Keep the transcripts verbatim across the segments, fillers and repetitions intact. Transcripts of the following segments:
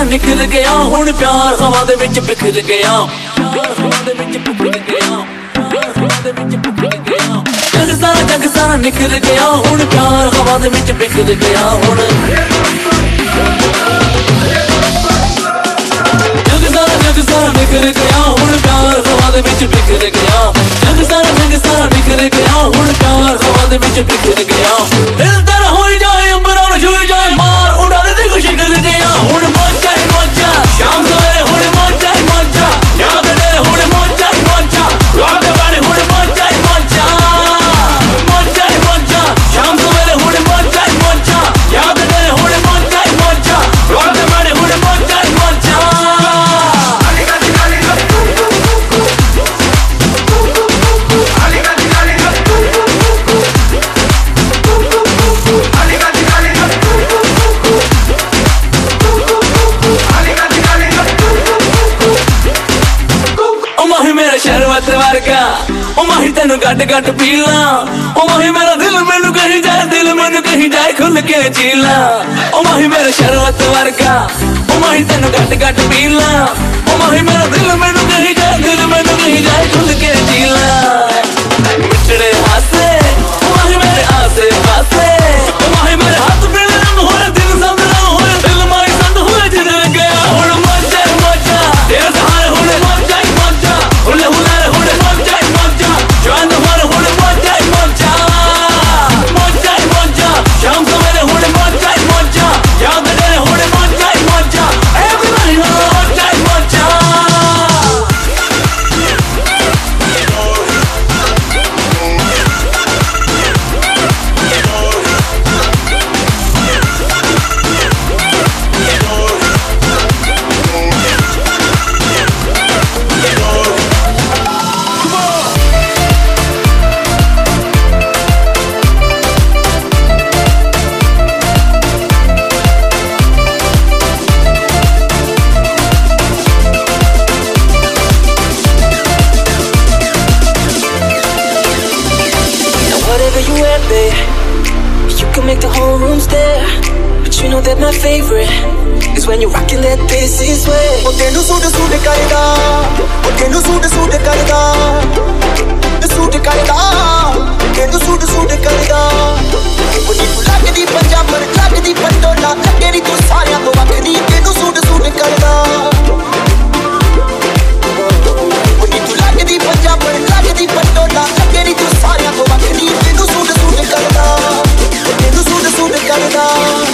सारा निखर गया हुण प्यार हवा दे विच बिखर गया प्यार हवा दे विच बिखर गया प्यार हवा दे विच बिखर गया जग सारा जग सारा निखर गया हुण प्यार हवा दे विच बिखर गया हुण जग सारा जग सारा निखर गया हुण प्यार हवा दे विच बिखर गया जग सारा जग सारा निखर गया हुण प्यार हवा दे विच बिखर गया दिल तेरा होई जाए अंबरां नूं छूई जाए मार उड़ा दे खुशी कर गया हुण मौजा ही मौजा शाम सवेरे हुण मौजा ही मौजा याद दे हुण मौजा ही मौजा रात बारे हुण मौजा ही मौजा मौजा ही मौजा शाम सवेरे हुण मौजा ही मौजा याद दे हुण मौजा ही मौजा रात बारे हुण मौजा ही मौजा शरबत वर्गा ओ माही तेनू गट गट पीला ओ माही मेरा दिल मैनू कहीं जाए दिल मैनू कहीं जाए खुल के जीला ओ माही मेरा शरबत वर्गा ओ माही तेनू गट गट पीला ओ माही मेरा दिल मैनू कहीं जाए दिल मैनू कहीं जाए खुल के जीला मिठड़े हासे ओ माही मेरे आसे पासे ओ माही मेरे हाथ पे रंग होए दिल संदरा होए दिल मारी संद होए जिद गया हुण मौजा मौजा तेरे सहारे हुण मौजा ही मौजा हुले हुले हुले मौजा ही मौजा जान भर हुले मौजा ही मौजा मौजा ही मौजा शाम सवेरे हुले मौजा ही मौजा याद दे हुले मौजा ही मौजा एवरीबॉडी मौजा ही मौजा My favorite is when you're rocking that this is way. Oh, tenu suit suit karda, oh tenu suit suit karda, suit karda, tenu suit suit karda. Oh ni lagdi punjab par lagdi pandola, lage ni tu saarya to vakdi tenu suit suit karda. Oh ni lagdi punjab par lagdi pandola, lage ni tu saarya to vakdi tenu suit suit karda, tenu suit suit karda.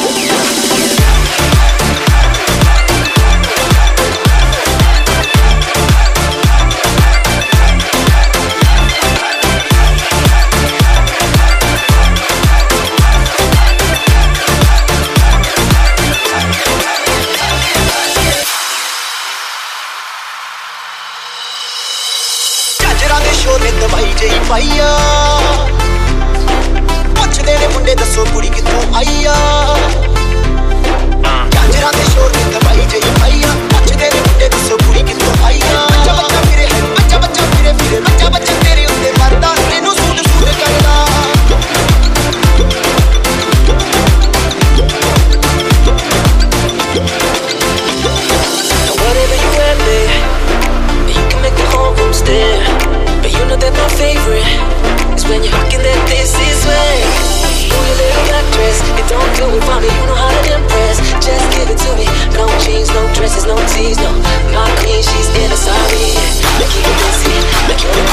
पाइया पुछदे ने मुंडे दसो कुड़ी कित्थों आई आ झांझरां दे शोर ने दबाई जई पाइया पुछदे ने मुंडे दसो कुड़ी कित्थों आई आ बच्चा बच्चा फिरे बच्चा बच्चा फिरे फिरे बच्चा बच्चा तेरे उत्ते मरदा तेनू सूट सूट करदा Whatever you at, babe, you can make the whole room stare. But you know that my favorite is when you're rocking that this is way. Ooh, your little black dress, it don't do it for me, you know how to impress. Just give it to me, no jeans, no dresses, no tees, no. My queen, she's in a sorry, yeah. Make you busy, make you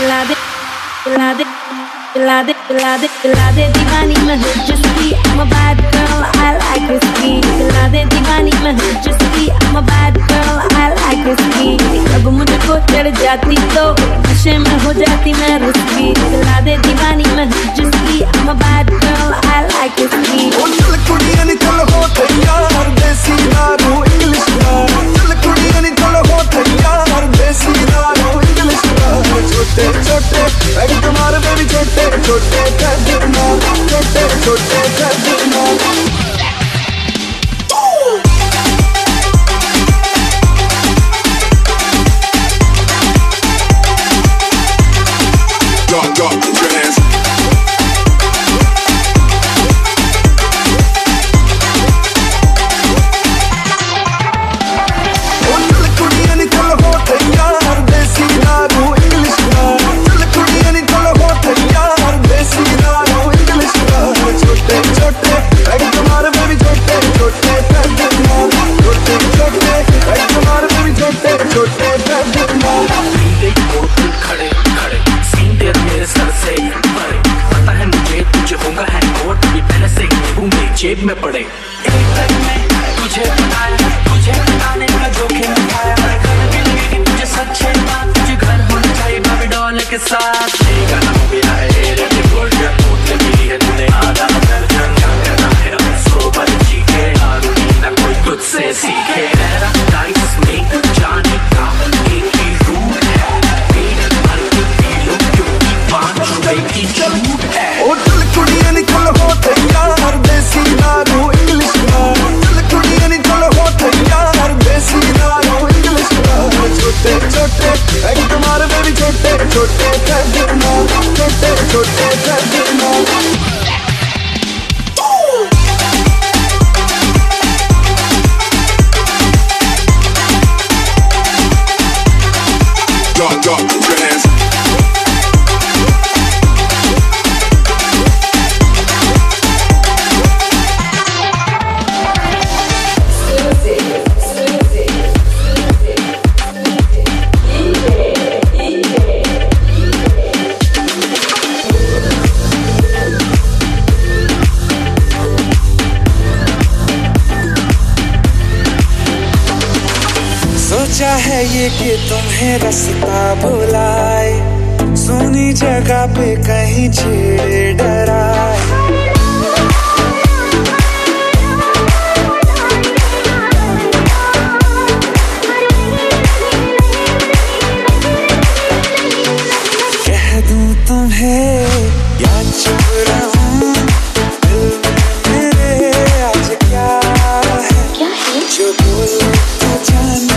पिला दे पिला दे पिला दे पिला दे पिला दे दीवानी मैं हूँ जिसकी I'm a bad girl I like whiskey पिला दे दीवानी मैं हूँ जिसकी I'm a bad girl I like whiskey जब मुझको चढ़ जाती तो नशे में हो जाती मैं रुस्की पिला दे दीवानी मैं हूँ जिसकी I'm a bad girl I like whiskey चल कुड़ियां नी चल हो तैयार देसी दारू इंग्लिश दारू चल कुड़ियां नी चल हो तैयार देसी दारू इंग्लिश दारू छोटे छोटे पैग तुम्हारे बेबी छोटे छोटे पैग मार छोटे छोटे पैग मार Drop, drop, put your hands. जेब में पड़े एक तक में तुझे बताया तुझे बताने का जोखिम उठाया घर भी लगेगी तुझे सच्चे बात तुझे घर होना चाहिए बाबी डॉल के साथ लेगा ना मेरा है रे बोल या तूने मिली है तूने आधा दर्जन क्या करना है अब सोबर जी के दारू ना कोई तुझसे सीखे तेरा गाइस में जाने का एक ही रूट है पेट भर के पी लो क्योंकि पांच रुपए की छूट है ओ चल कुड़ियां निकल हो तैयार देसी दारू इंग्लिश दारू चल कुड़ियां निकल हो तैयार देसी दारू इंग्लिश दारू छोटे छोटे पैग तुम्हारे बेबी छोटे छोटे पैग मार छोटे छोटे पैग मार Drop, drop, put your hands. सोचा है ये कि तुम्हें रास्ता भुलाए सोनी जगह पे कहीं छेड़े डराए कह दूं तुम्हें या चुप रहूं दिल में मेरे आज क्या है जो बोलो तो जानो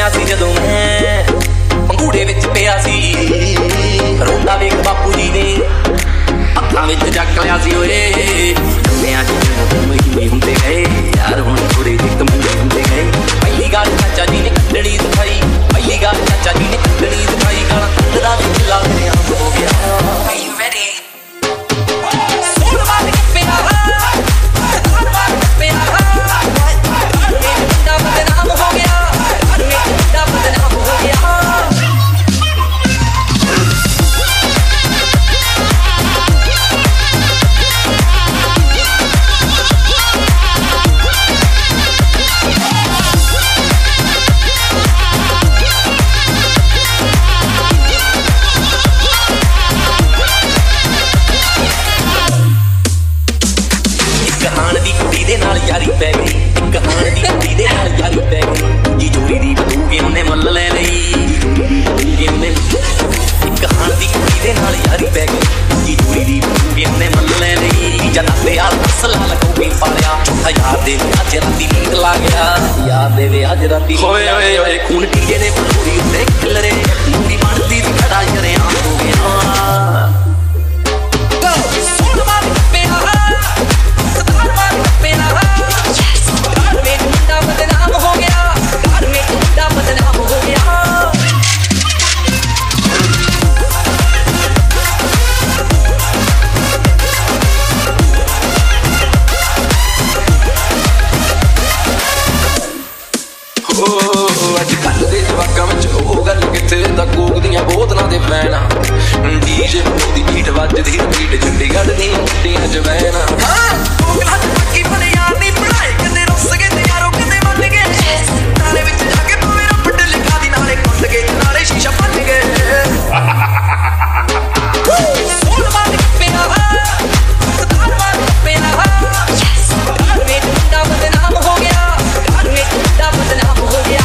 ਜੰਮਿਆ ਸੀ ਜਦੋਂ ਮੈਂ ਪੰਗੂੜੇ ਵਿੱਚ ਪਿਆ ਸੀ ਰੋਂਦਾ ਵੇਖ ਬਾਪੂ ਜੀ ਨੇ ਹੱਥਾਂ ਵਿੱਚ ਚੱਕ ਲਿਆ ਸੀ ਓਏ ਜੰਮਿਆ ਜਦੋਂ ਮਹੀਨੇ ਹੁੰਦੇ ਗਏ ਯਾਰ ਹੁਣ ਥੋੜੇ ਜਿਹੇ ਕਮੀਨੇ ਹੁੰਦੇ ਗਏ ਪਹਿਲੀ ਗੱਲ ਚਾਚਾ ਜੀ ਨੇ ਕੱਢਣੀ ਦਿਖਾਈ ਪਹਿਲੀ ਗੱਲ ਚਾਚਾ ਜੀ ਨੇ ਕੱਢਣੀ ਦਿਖਾਈ ਗਾਲਾਂ ਕੱਢਦਾ ਵਿੱਚ ਲਾ ਮੇਰੇ ਆਪ ਹੋ ਗਿਆ Are you ready? ਯਾਰੀ ਪੈ ਗਈ ਇੱਕ ਹਾਣ ਦੀ ਕੁੜੀ ਦੇ ਨਾਲ ਯਾਰੀ ਪੈ ਗਈ ਜੀ ਜੋੜੀ ਦੀ ਬਦੂਗੇ ਉਹਨੇ ਮੁੱਲ ਲੈ ਲਈ ਉਹਨੇ ਇੱਕ ਹਾਣ ਦੀ ਕੁੜੀ ਦੇ ਨਾਲ ਯਾਰੀ ਪੈ ਗਈ ਜੀ ਜੋੜੀ ਦੀ ਬਦੂਗੇ ਉਹਨੇ ਮੁੱਲ ਲੈ ਲਈ ਜਨਾ ਤੇ ਯਾਰ ਫਸਲਾ ਲਗਾਉਗੀ ਪਾਲਿਆ ਚੌਥਾ ਯਾਰ ਦੇ ਅੱਜ ਰਾਤੀ ਨੀਂਦ ਲਾ ਗਿਆ ਯਾਰ ਦੇ ਵੇ ਅੱਜ ਰਾਤੀ ਓਏ ਓਏ ਓਏ ਖੂਨ ਟੀਜੇ ਨੇ ਬਲੂਰੀ ਉੱਤੇ ਖਿਲਰੇ ਮੂੰਗੀ ਬਣਦੀ ਸੀ ਖੜਾ ਜਰਿਆ ਹੋ ਗਿਆ ਕੋਕਦੀਆਂ ਬੋਤਲਾਂ ਦੇ ਪੈਣਾ ਡੀਜੇ ਦੀ ਬੀਟ ਵੱਜਦੀ ਬੀਟ ਚੰਡੀਗੜ੍ਹ ਦੀਆਂ ਮੁੱਟੀਆਂ ਚ ਬਹਿਣਾ ਹਾਂ ਕੋਕਲਾਂ ਚ ਪੱਕੀ ਬਣੇ ਯਾਰ ਨਹੀਂ ਪੜਾਏ ਕਿੰਨੇ ਰੁੱਸ ਗਏ ਤੇ ਯਾਰੋ ਕਿੰਨੇ ਮੰਨ ਗਏ ਨਾਲੇ ਵਿੱਚ ਜਾ ਕੇ ਭਾਵੇਂ ਰੱਬ ਲਿਖਾ ਦੀ ਨਾਲੇ ਕੁੱਟ ਗਏ ਨਾਲੇ ਸ਼ੀਸ਼ਾ ਭੰਨ ਗਏ ਸੋਲ ਮਾਰ ਪਿਆ ਸਤਾਰ ਮਾਰ ਪਿਆ ਘਰ ਵਿੱਚ ਮੁੰਡਾ ਬਦਨਾਮ ਹੋ ਗਿਆ ਘਰ ਵਿੱਚ ਮੁੰਡਾ ਬਦਨਾਮ ਹੋ ਗਿਆ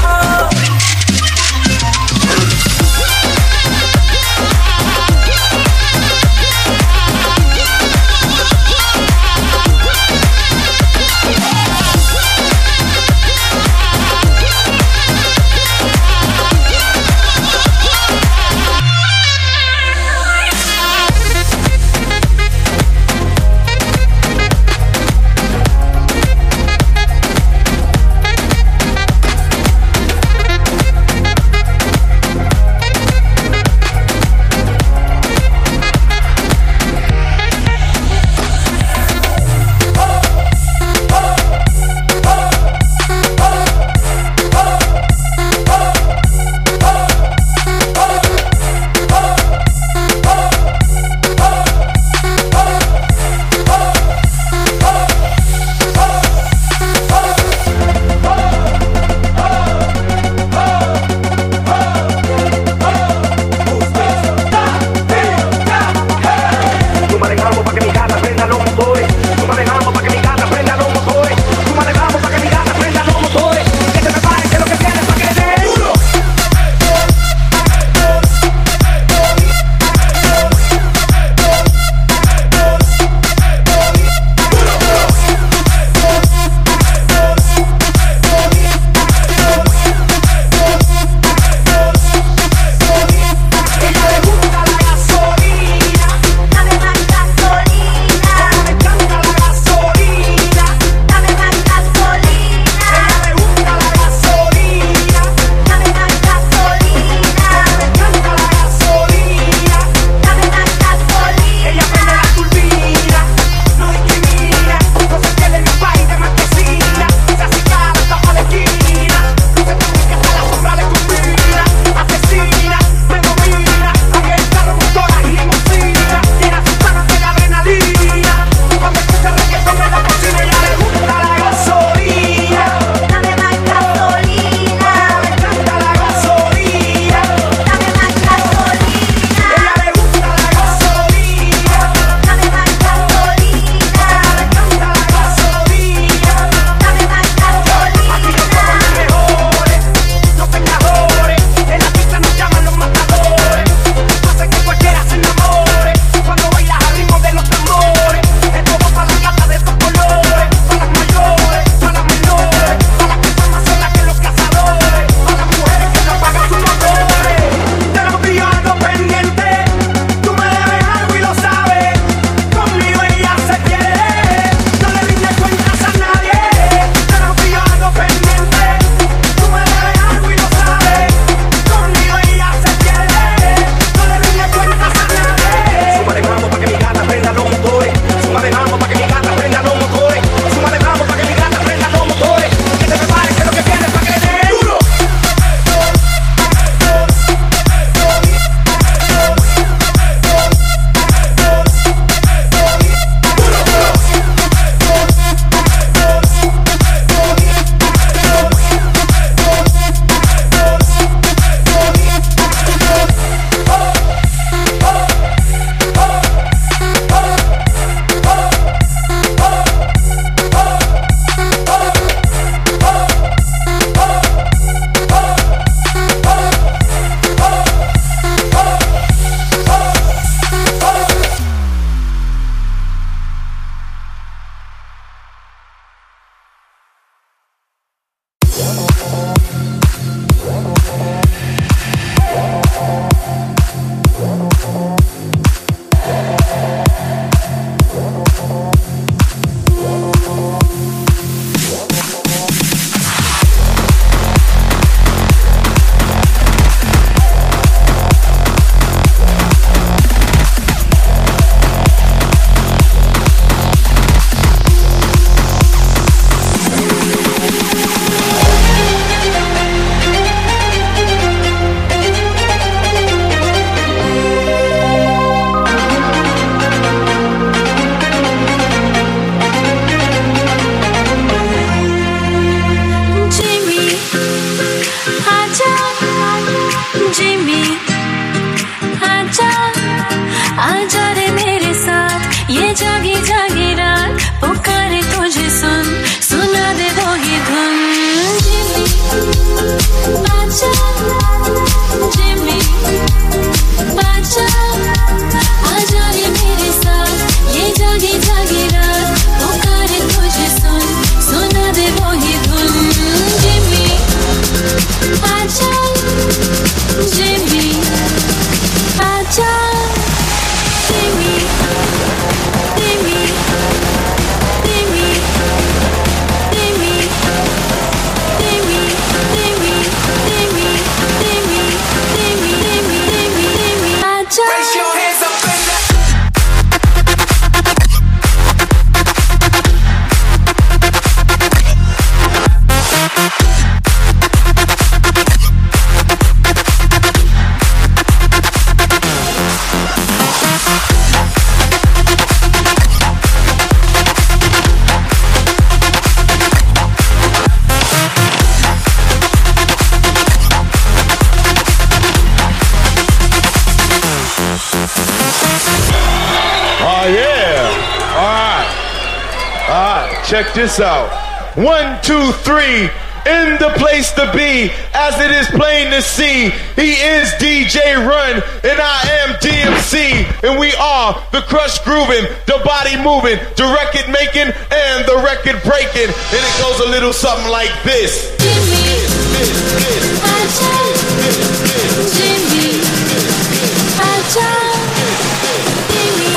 Check this out. One, two, three. In the place to be, as it is plain to see. He is D J Run, and I am D M C. And we are the crush grooving, the body moving, the record making, and the record breaking. And it goes a little something like this. Jimmy, Acha, Jimmy, Acha, Jimmy,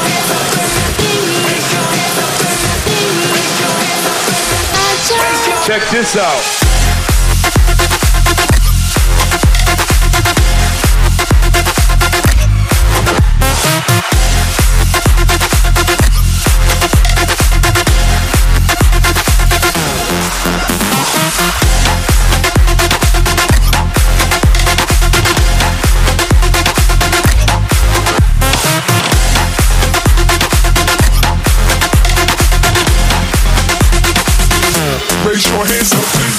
Acha. Check this out. Raise your hands up, please.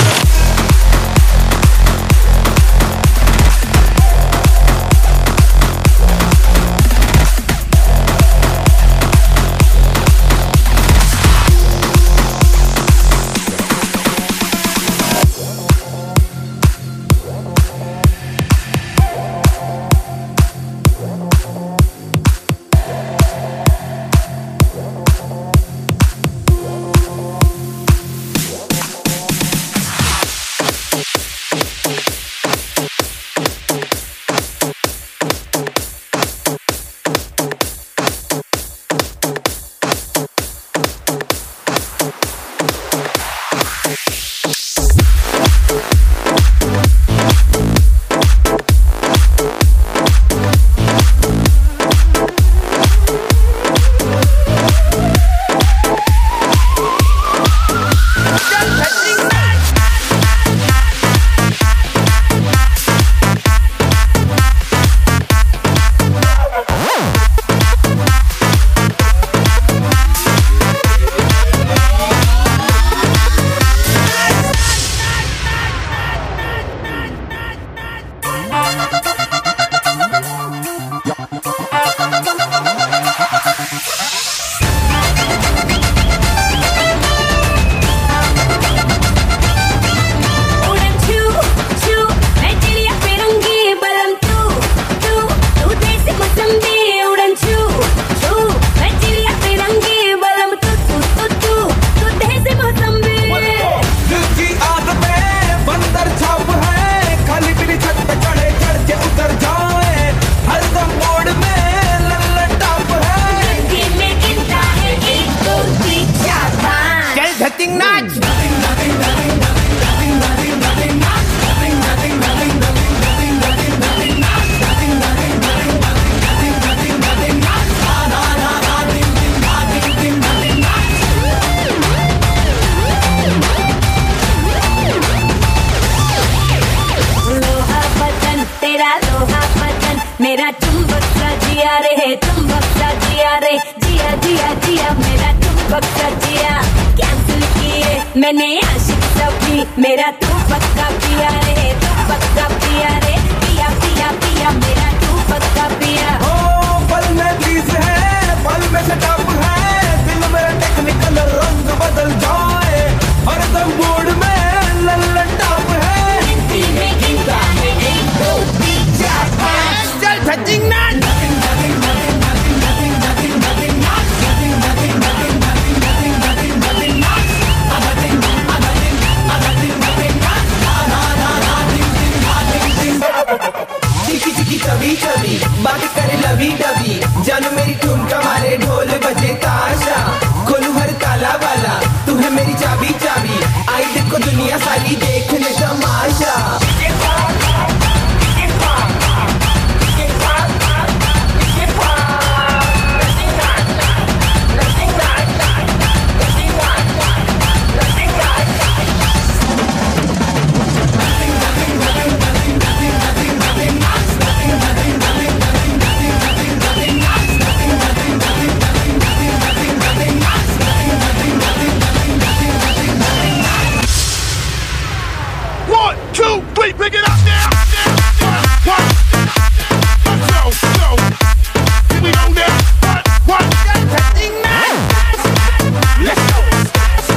मेरा चुंबक सा जिया रे, चुंबक सा जिया रे, जिया जिया जिया मेरा चुंबक सा जिया। कैंसिल किए मैंने आशिक सभी, मेरा तू पक्का पिया रे, तू पक्का पिया रे, पिया पिया पिया मेरा तू पक्का पिया। ओ पल में प्लीज है, पल में सेटअप है, दिल मेरा टेक्निकल रंग बदल जाए, हर दम मूड में लल्लन टॉप है। में गिनता है एक दो तीन चार पाँच, चल touching that। Nothing nothing nothing nothing nothing nothing nothing nothing nothing nothing nothing nothing nothing nothing nothing nothing nothing चिकी चिकी कभी कभी बात करे लवी डबी, जानू मेरी ठुमका मारे ढोल बजे ताशा, खोलू हर ताला वाला तू है मेरी चाबी चाबी, आई देखो दुनिया सारी देखने तमाशा। Pick it up now, now, one, one, let's go, go, here we go now, one, one, let's go,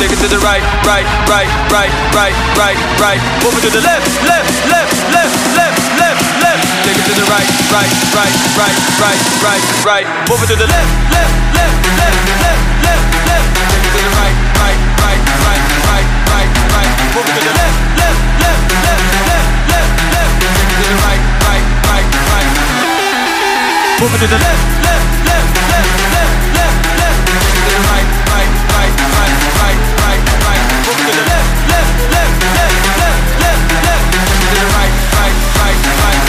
take it to the right, right, right, right, right, right, right. Move it to the left, left, left, left, left, left, left. Take it to the right, right, right, right, right, right, right. Move it to the left, left, left, left, left, left, left. Take it to the right, right, right, right, right, right, right. Move it to the left, left, left, left, left, left, left. Take it to the right, right, right, right. Move it to the left, left, left, left, left, left, left. Take it to the right, right, right, right, right, right, right. Move it to the left, left, left, left, left, left, left. Take it to the right, right, right, right.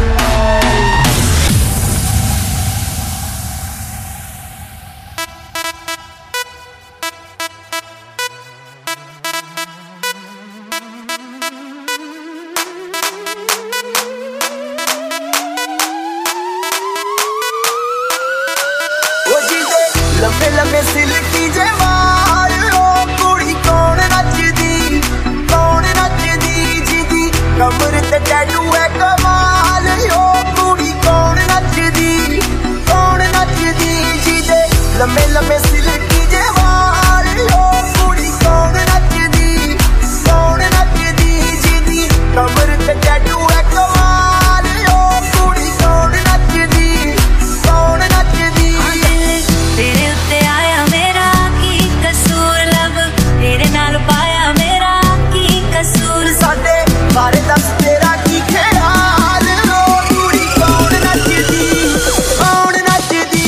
लंबे लंबे silkie जे वाल ओ कुड़ी कौन नचदी कौन नचदी जिदी कमर ते tattoo है कमाल ओ कुड़ी कौन नचदी कौन नचदी जिदे लंबे लंबे सिल्की जे वाल ओ कुड़ी कौन नचदी कौन नचदी जिदी कमर ते टैटू है कमाल ओ कुड़ी कौन नचदी कौन नचदी तेरे उत्ते आया मेरा की कसूर लब तेरे नाल पाया मेरा की कसूर साडे बारे दस तेरा की ख्याल ओ कुड़ी कौन नचदी कौन नचदी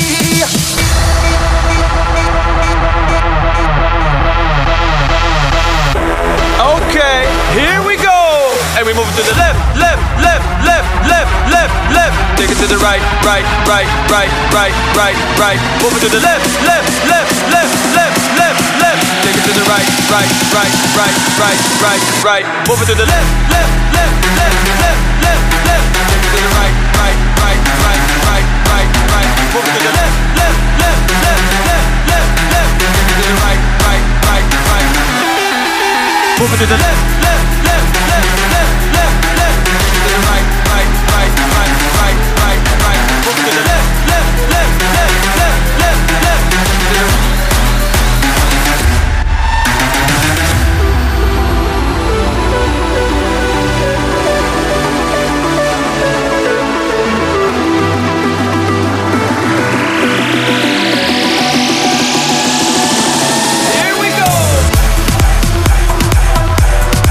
Okay, here we go. And we move it to the left, left, left, left, left, left, left. Take it to the right, right, right, right, right, right, right. Move it to the left, left, left, left, left, left, left. Take it to the right, right, right, right, right, right, right. Move it to the left, left, left, left, left, left, left. Take it to the right, right, right, right, right, right, right. Move it to the left, left, left, left, left, left, left. Take it to the right, right, right, right. Move it to the left, left, left, left, left, left, left. Take it to the right, right, right, right, right, right, right. Move it to the left, left, left, left, left, left, left. Take it to the right. Here we go.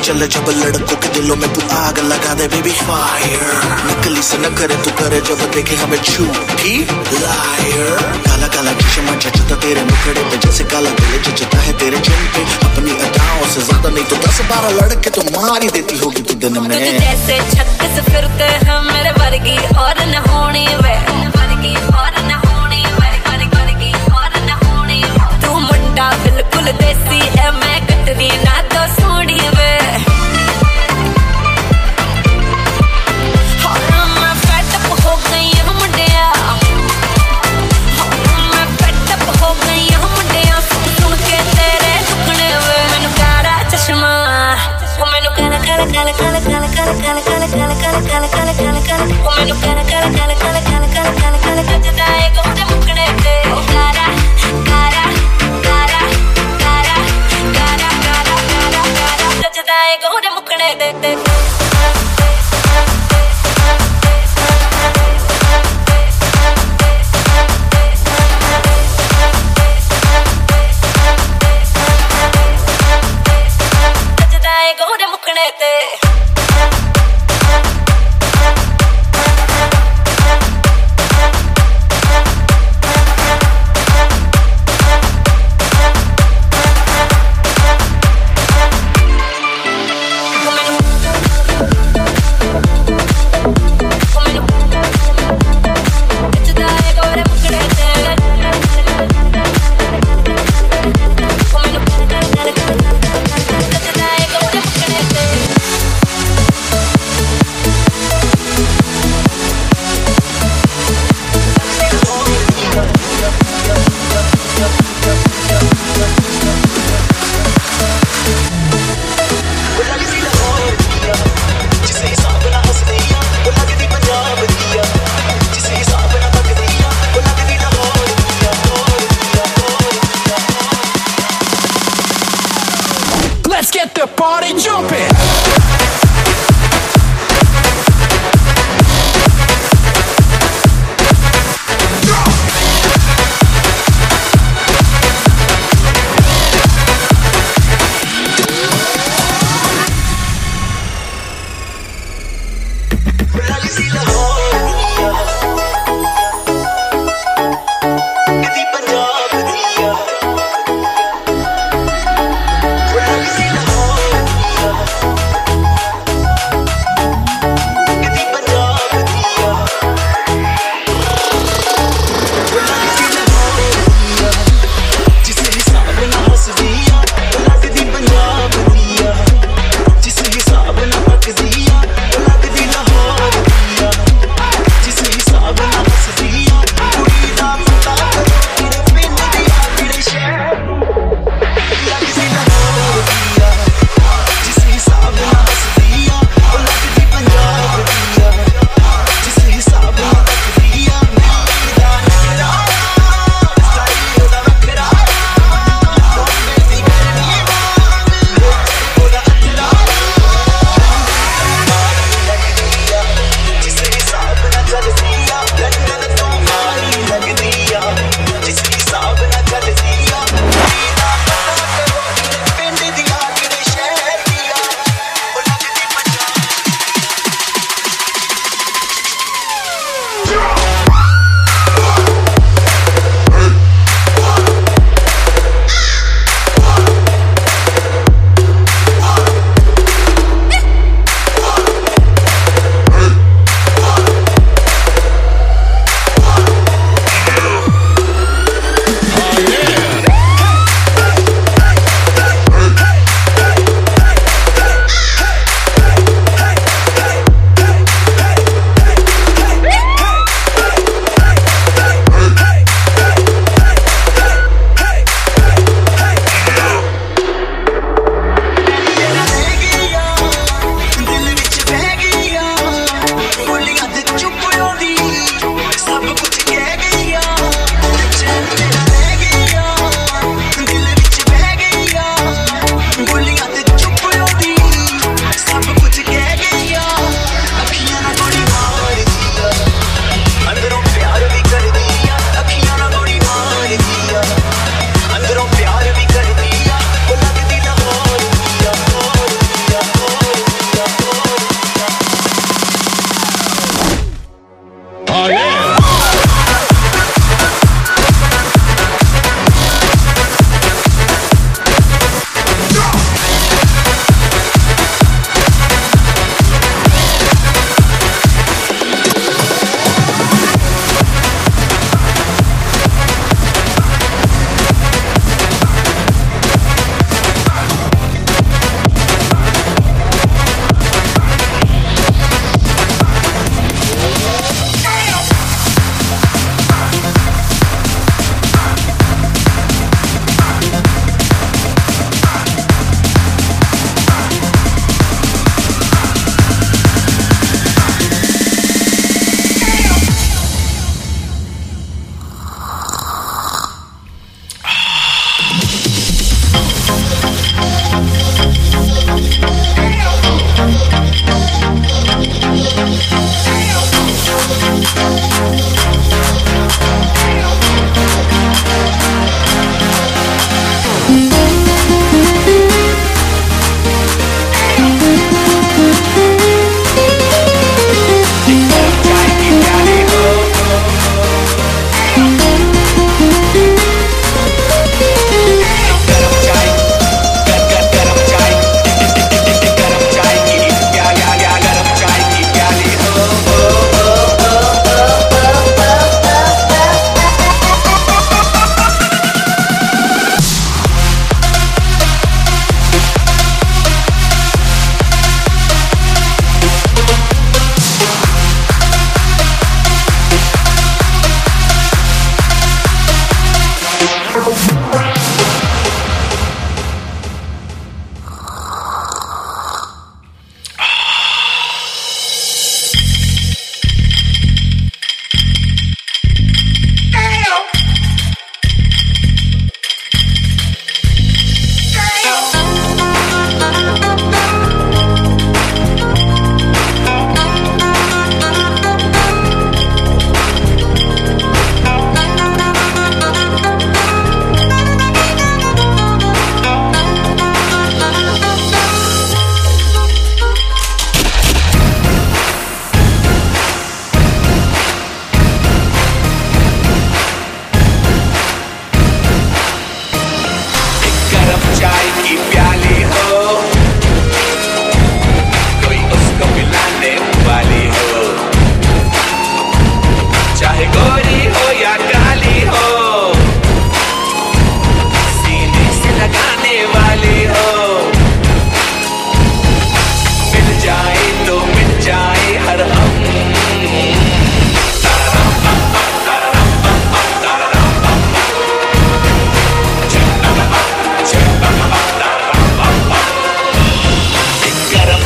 चले जब लड़कों के दिलों में तू आग लगा दे baby fire नकली से न करे तू करे जब देखे हमें झूठी लायर काला काला चश्मा जचता तेरे मुखड़े पे जैसे काला दिल जचता है तेरे चिन पे अपनी अदाओं से ज्यादा नहीं तो दस बारह लड़के तो मार ही देती होगी तू दिन में जैसे छत्तीस फिरते हैं मेरे वर्गी और न होनी वे वर्गी और न होनी वे वर्गी और न होनी तू मुंडा बिल्कुल देसी है मैं कटरी ना तो सोनी वे Kala kala kala kala kala kala kala kala kala kala kala kala o menu kala kala kala kala kala kala kala kala kajda hai gode mukne te o kara kara kara kara kara kara kara kara kajda hai gode mukne te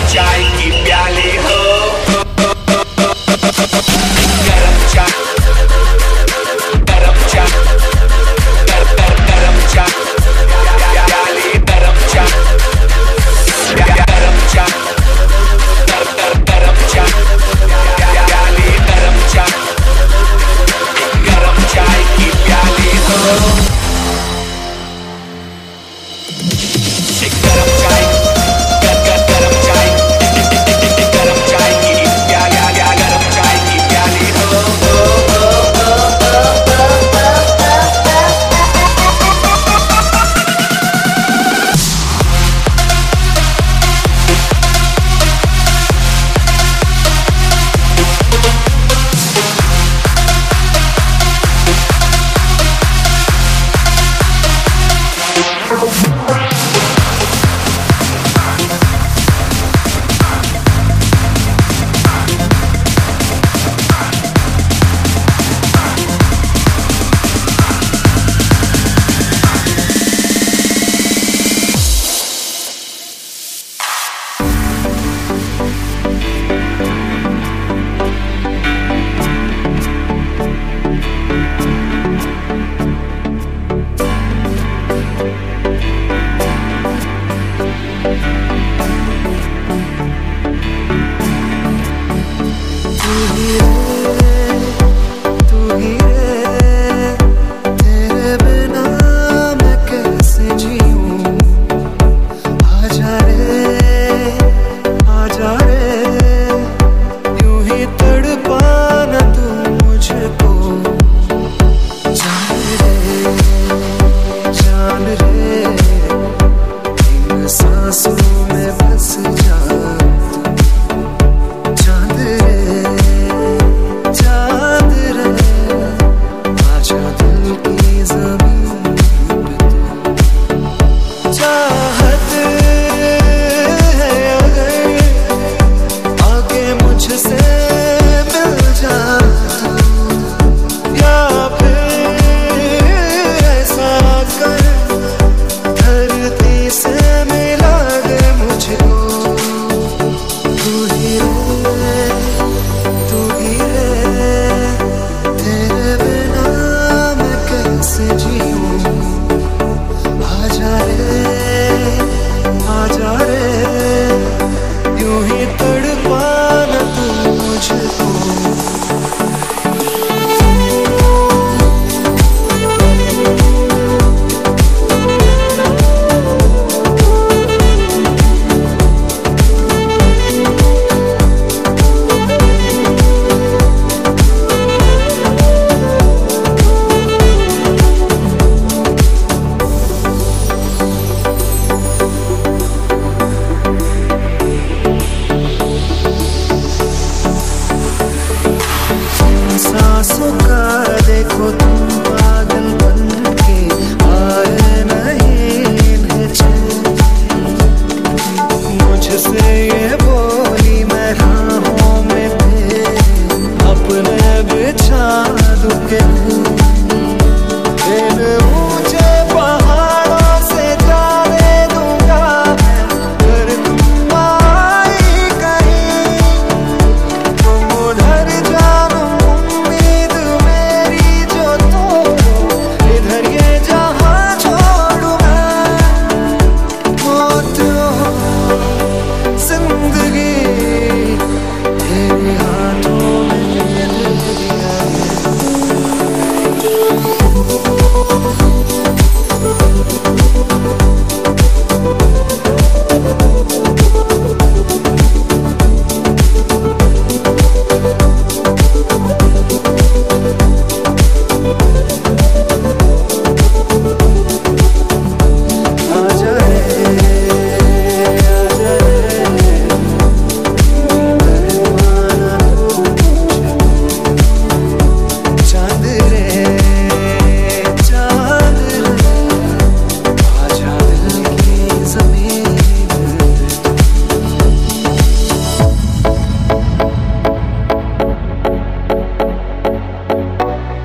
चाय की प्याली हो, गरम चाय, गरम चाय, गर गर गरम चाय, प्याली गरम चाय, गरम चाय, गर गर गरम चाय, प्याली गरम चाय, गरम चाय की प्याली हो, गरम चाय, गर गर गरम चाय, गरम चाय की प्याली, गरम चाय की प्याली हो।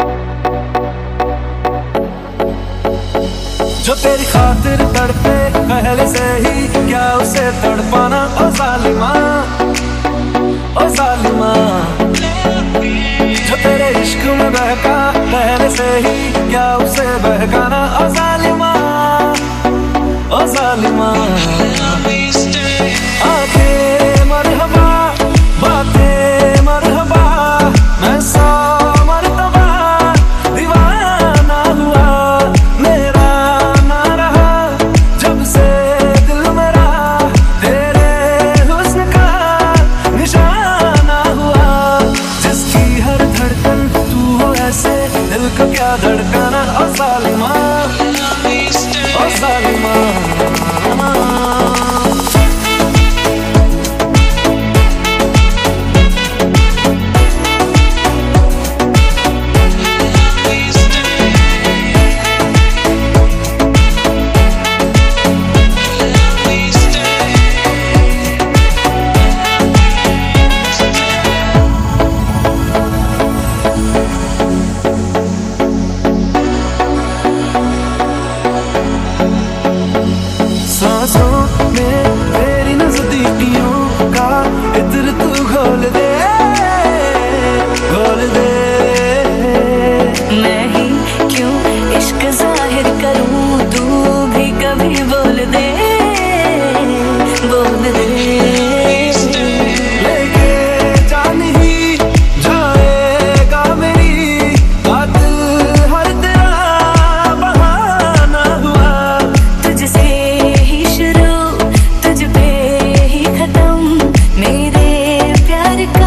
जो तेरी खातिर तड़पे पहले से ही क्या उसे तड़पाना ओ जालिमा, ओ जालिमा। जो तेरे इश्क में बहका पहले से ही क्या उसे बहकाना ओ जालिमा, ओ जालिमा। आंखें मरहबा बातें मरहबा, मैं सौ मरतबा दीवाना हुआ, मेरा ना रहा जब से दिल मेरा तेरे हुस्न का निशाना हुआ। जिसकी हर धड़कन तू हो ऐसे दिल को क्या धड़काना ओ जालिमा, ओ जालिमा। सांसों में तेरी नजदीकियों का इत्र तू घोल दे, घोल दे। मैं ही क्यों इश्क जाहिर करूं, तू भी कभी बोल दे, बोल दे। लेके जान ही जाएगा मेरी कातिल हर तेरा बहाना हुआ। तुझसे तुझ पे ही खत्म मेरे प्यार का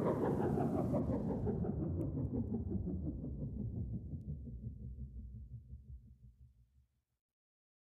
go.